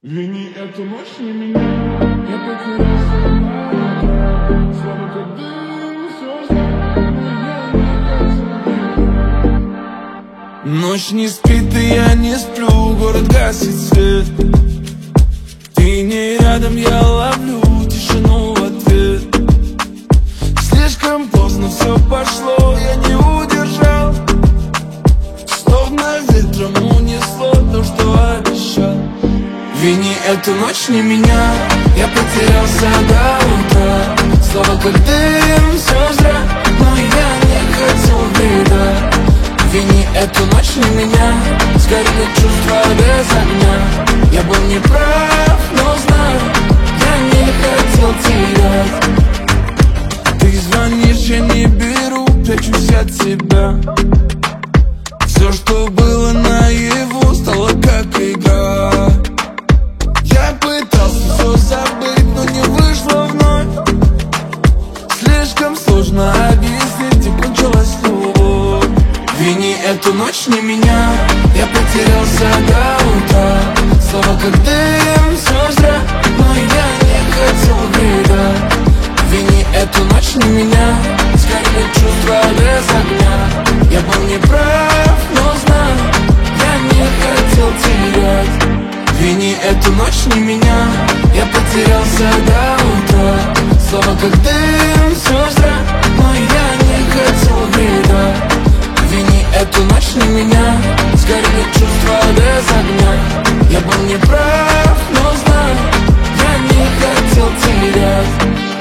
Вини эту ночь не меня, я потерялся на слава как дым, все знаю, но я не хотел. Ночь не спит, и я не сплю, город гасит свет. Ты не рядом, я ловлю тишину в ответ. Слишком поздно все пошло, я не удержал. Словно ветром унесло то, что обещал. Вини эту ночь не меня, я потерялся до утра. Слова как дым, все зря, но я не хотел беда. Вини эту ночь не меня, сгорели чувства без огня. Я был неправ, но знаю, я не хотел терять. Ты звонишь, я не беру, прячусь от тебя. Все, что было наяву, стало как игра. Я пытался все забыть, но не вышло вновь. Слишком сложно объяснить, и кончилась любовь. Вини эту ночь не меня, я потерялся до утра. Слова как дым, все зря, но я не хотел вреда. Вини эту ночь не меня, сгорели чувства без огня. Я был неправ, но знаю, я не хотел терять. Вини эту ночь не меня, я потерялся до утра. Слова как дым, все зря, но я не хотел вреда. Вини эту ночь не меня, сгорели чувства без огня. Я был неправ, но знаю, я не хотел терять.